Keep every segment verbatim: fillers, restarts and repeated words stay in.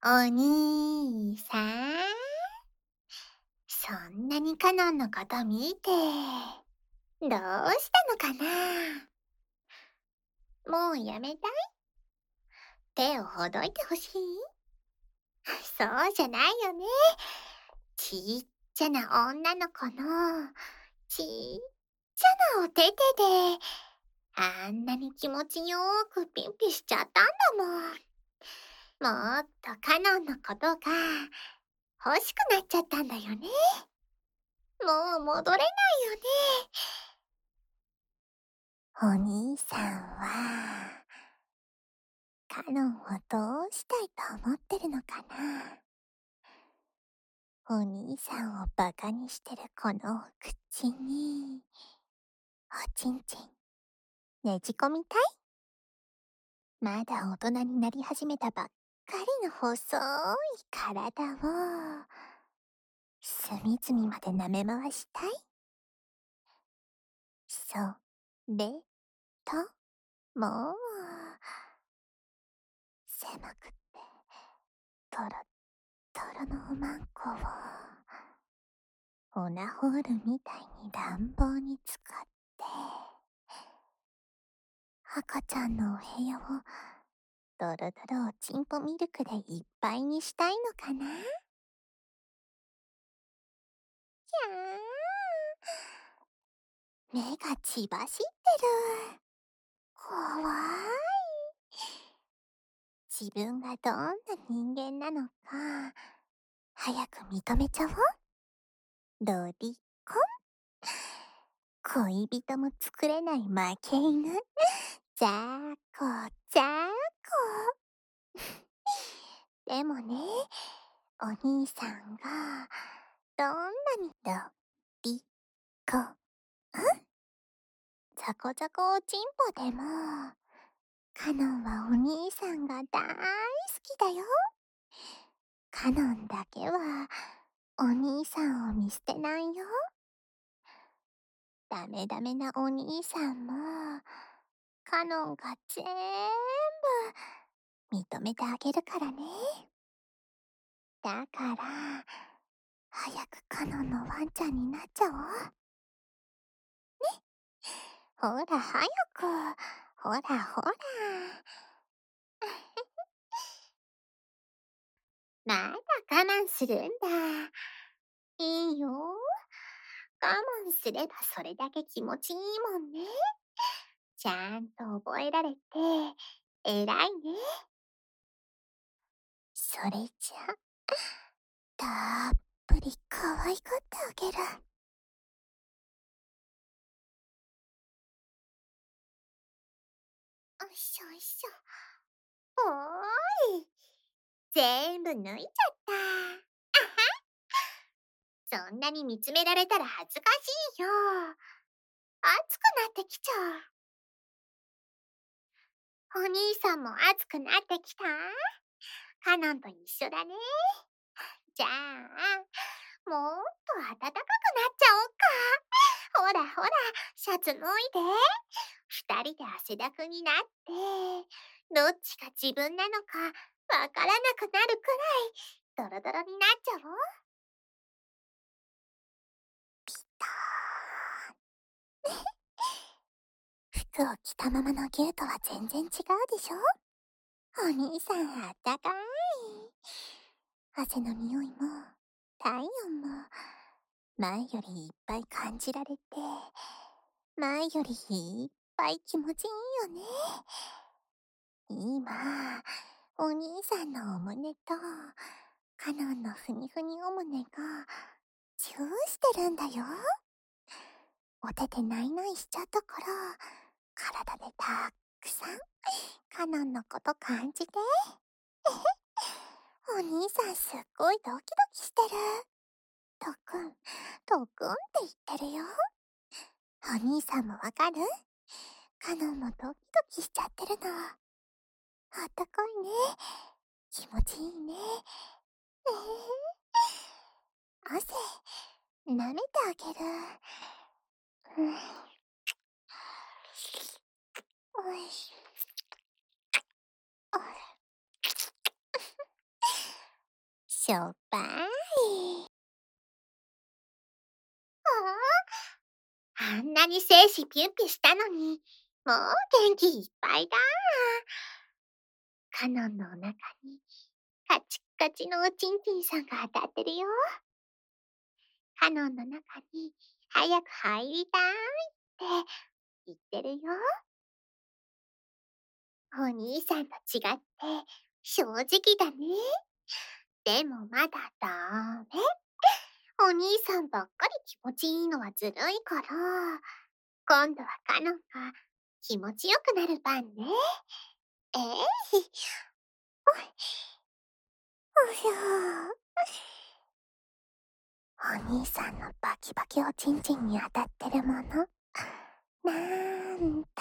お兄さん、そんなにカノンのこと見て、どうしたのかな？もうやめたい？手をほどいてほしい？そうじゃないよね。ちっちゃな女の子の、ちっちゃなお手手で、あんなに気持ちよくピンピしちゃったんだもん。もっとカノンのことが欲しくなっちゃったんだよね。もう戻れないよね。お兄さんは、カノンをどうしたいと思ってるのかな？お兄さんをバカにしてるこの口に、おちんちん、ねじ込みたい？まだ大人になり始めたばっかりの細い体を、隅々まで舐め回したい？それとも、狭くて、トロットロのおまんこを、オナホールみたいに乱暴に使って、赤ちゃんのお部屋をドロドロおちんぽミルクでいっぱいにしたいのかな？きゃー。目が血走ってる。怖い。自分がどんな人間なのか、早く認めちゃおう。ロリコン。恋人も作れない負け犬。じゃこじゃこ。でもね、お兄さんがどんなにロリコンザコザコおちんぽでも、カノンはお兄さんが大好きだよ。カノンだけはお兄さんを見捨てないよ。ダメダメなお兄さんも、カノンが全部認めてあげるからね。だから、早くカノンのワンちゃんになっちゃおう。ね。ほら早く。ほらほら。まだ我慢するんだ。いいよ。我慢すればそれだけ気持ちいいもんね。ちゃんと覚えられて、偉いね。それじゃ、たっぷり可愛がってあげる。おいしょおいしょ。おーい。全部脱いじゃった。あは。そんなに見つめられたら恥ずかしいよ。熱くなってきちゃう。お兄さんも熱くなってきた？カノンと一緒だね。じゃあ、もっと暖かくなっちゃおうか。ほらほら、シャツ脱いで。二人で汗だくになって、どっちが自分なのかわからなくなるくらい、ドロドロになっちゃおう。ピターン。服を着たままのギューとは全然違うでしょ？お兄さんあったかい。汗の匂いも、体温も、前よりいっぱい感じられて、前よりいっぱい気持ちいいよね。今、お兄さんのお胸と、カノンのふにふにお胸が、チューしてるんだよ。お手でないないしちゃったから、体でたくさん、カノンのこと感じて。お兄さんすっごいドキドキしてる。とくん、とくんって言ってるよ。お兄さんもわかる？カノンもドキドキしちゃってるの。あったかいね。気持ちいいね。えー、汗、舐めてあげる。うん。おいしょ。 しょっぱい。ああんなに精子ピュンピュしたのに、もう元気いっぱいだ。カノンのお腹にカチッカチのおちんちんさんが当たってるよ。カノンの中に早く入りたいって言ってるよ。お兄さんと違って正直だね。でもまだダメ。お兄さんばっかり気持ちいいのはずるいから、今度はカノンが気持ちよくなる番ね。えい、おい、おひゃー。お兄さんのバキバキおちんちんに当たってるもの、なんだ？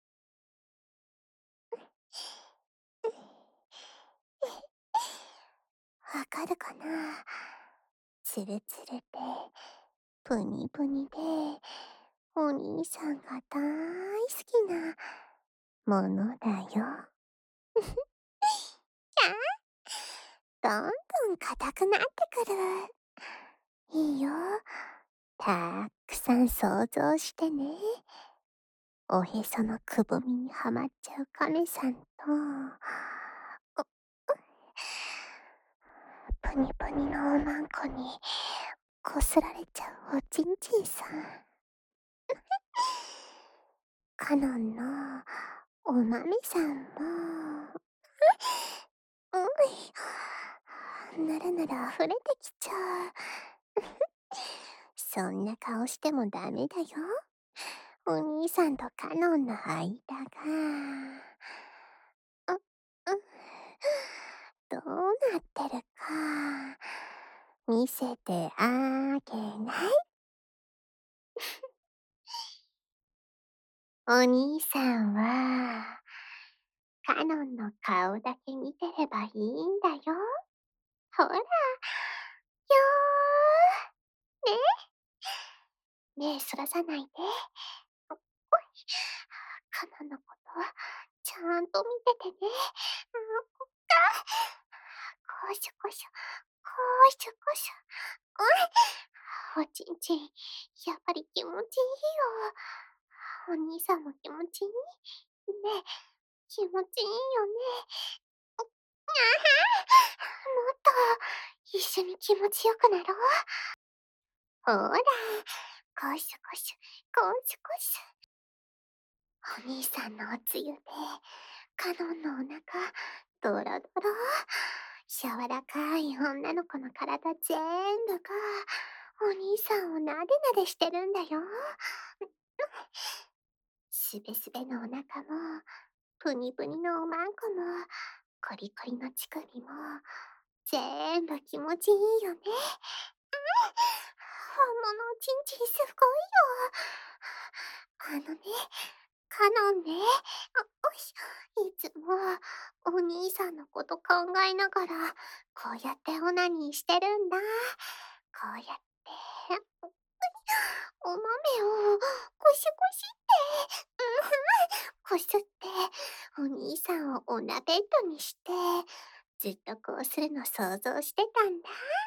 わかるかな？ツルツルで、プニプニで、お兄さんが大好きなものだよ。どんどん硬くなってくる。いいよ。たくさん想像してね。おへそのくぼみにはまっちゃうカメさんと、プニプニのおまんこにこすられちゃうおちんちんさん。カノンのおまめさんも、うん、ぬるぬる溢れてきちゃう。そんな顔してもダメだよ。お兄さんとカノンの間が、う、うん、どうなってるか、見せてあげない？お兄さんは、カノンの顔だけ見てればいいんだよ。ほら、よー。ね？目そらさないで。おい、カノンのことはちゃんと見ててね。うんこか。こしょこしょ、こしょこしょ。おい、おちんちん、やっぱり気持ちいいよ。お兄さんも気持ちいい？ねえ、気持ちいいよね。あはもっと一緒に気持ちよくなろう。ほら、こしょこしょ、こしょこしょ。お兄さんのおつゆで、カノンのお腹、ドロドロ。柔らかい女の子の体全部が、お兄さんをなでなでしてるんだよ。すべすべのお腹も、ぷにぷにのおまんこも、コリコリの乳首も、全部気持ちいいよね。本物おちんちんすごいよ。あのね、カノンね、あ、おいしょ、いつもお兄さんのこと考えながら、こうやってオナニーしてるんだ。こうやって、お豆をゴシゴシって、うん、こすって、お兄さんをおなベッドにして、ずっとこうするの想像してたんだ。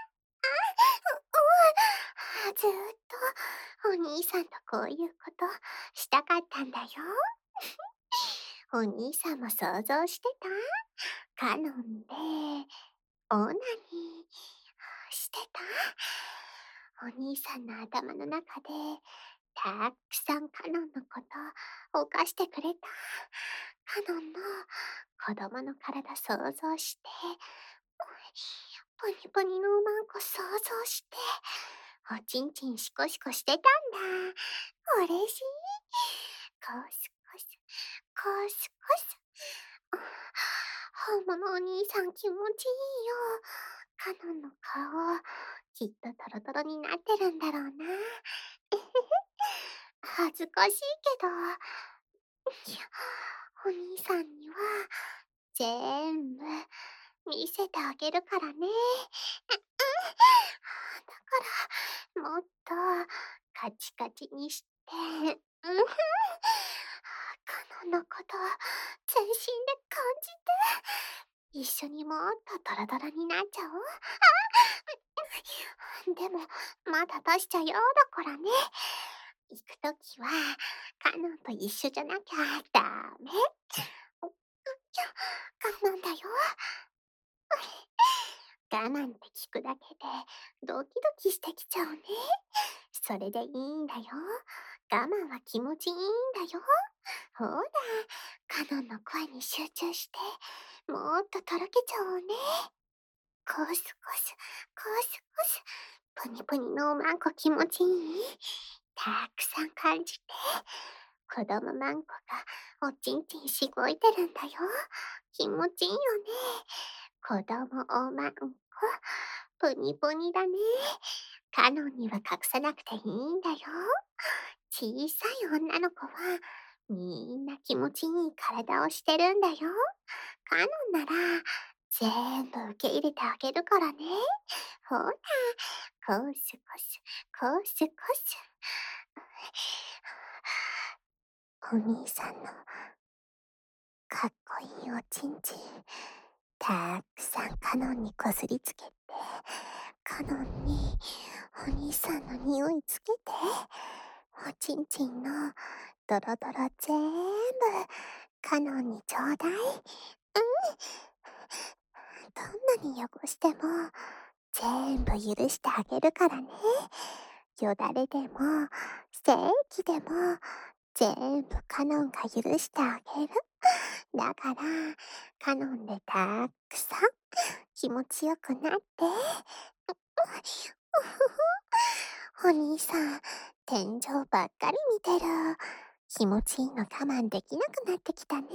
うん、ずーっとお兄さんとこういうことしたかったんだよ。お兄さんも想像してた？カノンで、オナニーしてた？お兄さんの頭の中で、たくさんカノンのこと犯してくれた？カノンの子供の体想像して、プニプニのおまんこ想像して、おちんちんシコシコしてたんだ。嬉しい。コスコス、コスコス。本物お兄さん気持ちいいよ。カノンの顔、きっとトロトロになってるんだろうな。えへへ。恥ずかしいけど、いや、お兄さんには全部見せてあげるからね。だからもっとカチカチにして、うん、カノンのこと全身で感じて。 一緒にもっとドロドロになっちゃおう。あでも、まだ出しちゃようだからね。行くときは、カノンと一緒じゃなきゃダメ。おちょ、我慢だよ。我慢って聞くだけでドキドキしてきちゃうね。それでいいんだよ。我慢は気持ちいいんだよ。ほら、カノンの声に集中して、もっととろけちゃおうね。コスコス、コスコス。プニプニのおまんこ気持ちいい？たくさん感じて。子供まんこがおちんちんしごいてるんだよ。気持ちいいよね。子供おまんこ、プニプニだね。カノンには隠さなくていいんだよ。小さい女の子はみんな気持ちいい体をしてるんだよ。カノンなら全部受け入れてあげるからね。ほら、コスコス、コスコス。お兄さんのかっこいいおちんちん、たくさんカノンにこすりつけて、カノンにお兄さんの匂いつけて、おちんちんのドロドロぜーんぶカノンにちょうだい。うん。どんなに汚しても全部許してあげるからね。よだれでも正気でも全部カノンが許してあげる。だからカノンでたくさん気持ちよくなって。お兄さん、天井ばっかり見てる。気持ちいいの我慢できなくなってきたね。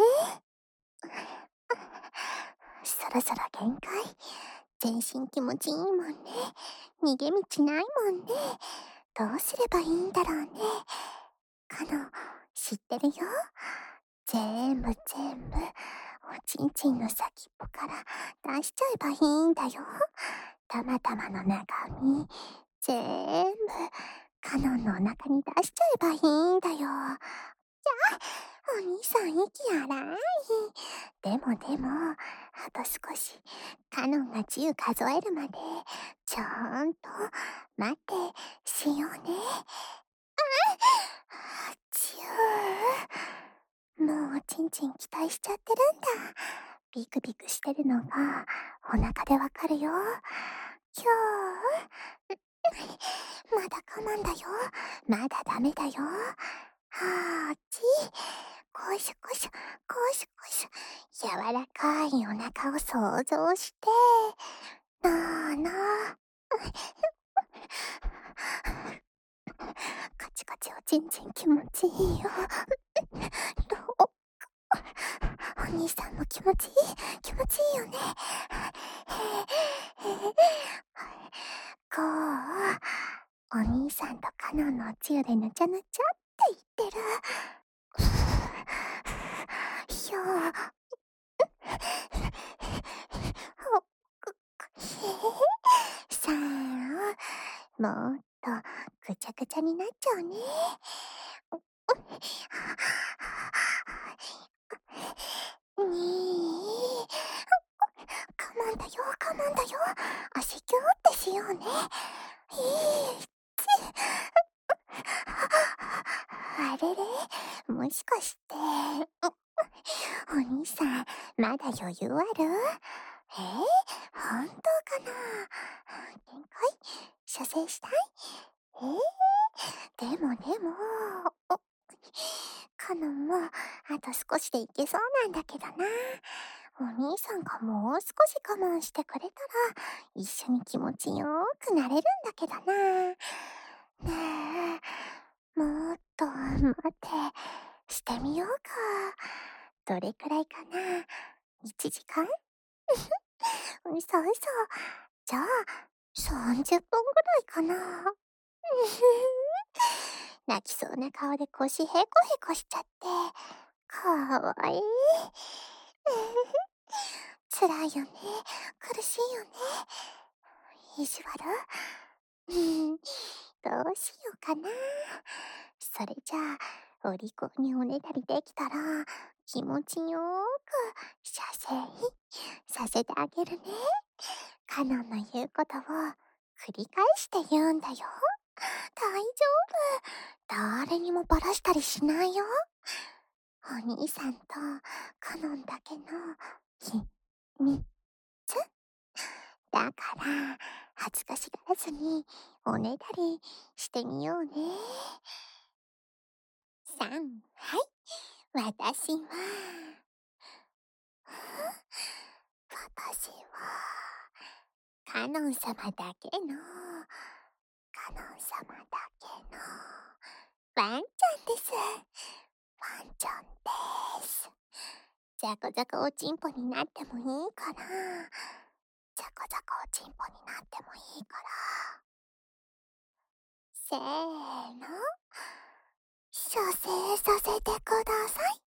そろそろ限界。全身気持ちいいもんね。逃げ道ないもんね。どうすればいいんだろうね。カノン、知ってるよ。全部全部、おちんちんの先っぽから出しちゃえばいいんだよ。たまたまの中身、全部、カノンのお腹に出しちゃえばいいんだよ。じゃあ、お兄さん息荒い。でもでも、あと少し、カノンがじゅう数えるまで、ちゃんと待ってしようね。じゅう。もうおちんちん期待しちゃってるんだ。ビクビクしてるのがお腹でわかるよ。今日、まだ我慢だよ。まだダメだよ。はーち。こしょこしょ、こしょこしょ。柔らかいお腹を想像して。なーなー。カチカチおちんちん気持ちいいよ。お、お兄さんも気持ちいい気持ちいいよね。こう、お兄さんとカノンのおつゆでぬちゃぬちゃって言ってる。ひょー。ほっくくさあ、もっとぐちゃぐちゃになっちゃうね。にー。我慢だよ、我慢だよ。足キューってしようね。いち。あれれ、もしかして、お兄さん、まだ余裕ある？えー、本当かな？限界？射精したい？えー、でもでも、お、カノンもあと少しでいけそうなんだけどな。お兄さんがもう少し我慢してくれたら一緒に気持ちよくなれるんだけどな。ねえ、もっと待ってしてみようか。どれくらいかな？ いち 時間？うそうそう。じゃあさんじゅっぷんぐらいかな。泣きそうな顔で腰へこへこしちゃってかわいい。辛いよね。苦しいよね。意地悪？うん、どうしようかな。それじゃあ、お利口におねだりできたら、気持ちよーく射精させてあげるね。カノンの言うことを繰り返して言うんだよ。大丈夫。誰にもバラしたりしないよ。お兄さんとカノンだけの秘密。だから恥ずかしがらずにおねだりしてみようね。さん、はい。私は、私は、カノン様だけの、カノン様だけの、ワンちゃんです。ワンちゃんです。ザコザコおちんぽになってもいいから、ザコザコおちんぽになってもいいから、せーの、射精させてください。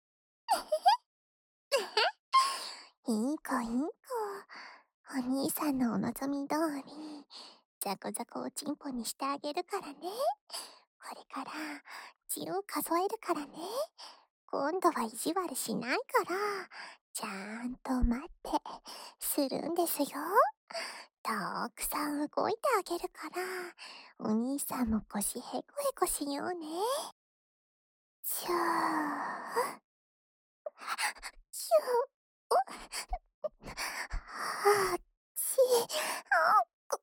いい子いい子。お兄さんのお望み通り、ザコザコおちんぽにしてあげるからね。これから、血を数えるからね。今度は意地悪しないから、ちゃんと待って、するんですよ。たくさん動いてあげるから、お兄さんも腰へこへこしようね。しゅー。しゅー。はち。あ、こ、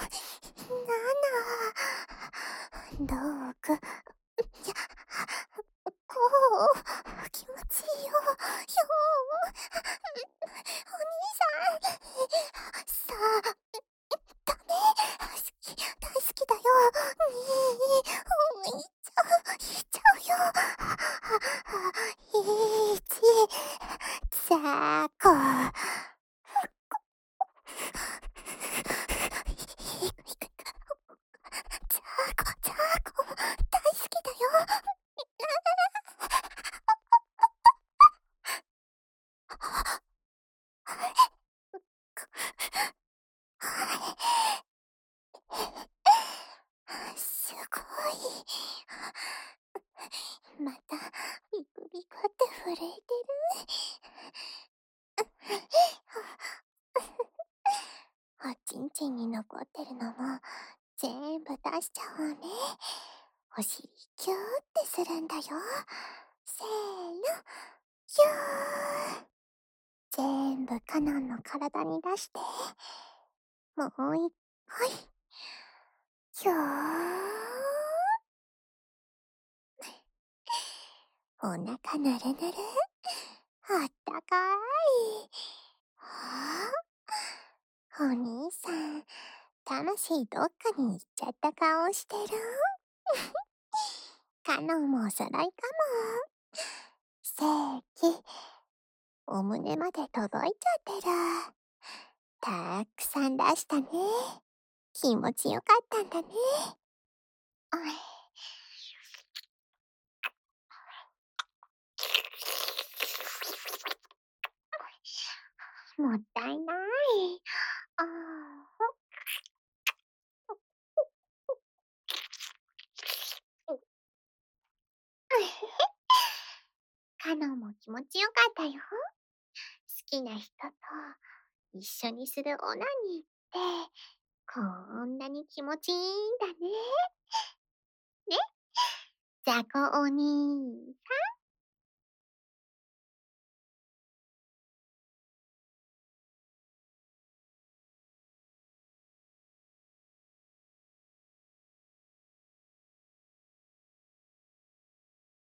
なな。ろく。や、こう。気持ちいいよ。ひょー。お兄さん。さあ、ダメ。好き、大好きだよ。に、いっちゃう、いっちゃうよ。いち、ざこ。ざこ、ざこ、大好きだよ。すごい。また、ビクビクって震えてる。おちんちんに残ってるのも全部出しちゃおうね。お尻キューってするんだよ。せーの、キュー。全部カノンの体に出して。もう一回。キュー。お腹ぬるぬる。あったかい。はあ、お兄さん、魂どっかに行っちゃった顔してる。カノンもおそろいかも。正規、お胸まで届いちゃってる。たくさん出したね。気持ちよかったんだね。もったいない。あカノンも気持ちよかったよ。好きな人と一緒にするオナニーってこんなに気持ちいいんだね。ね、ザコお兄さん。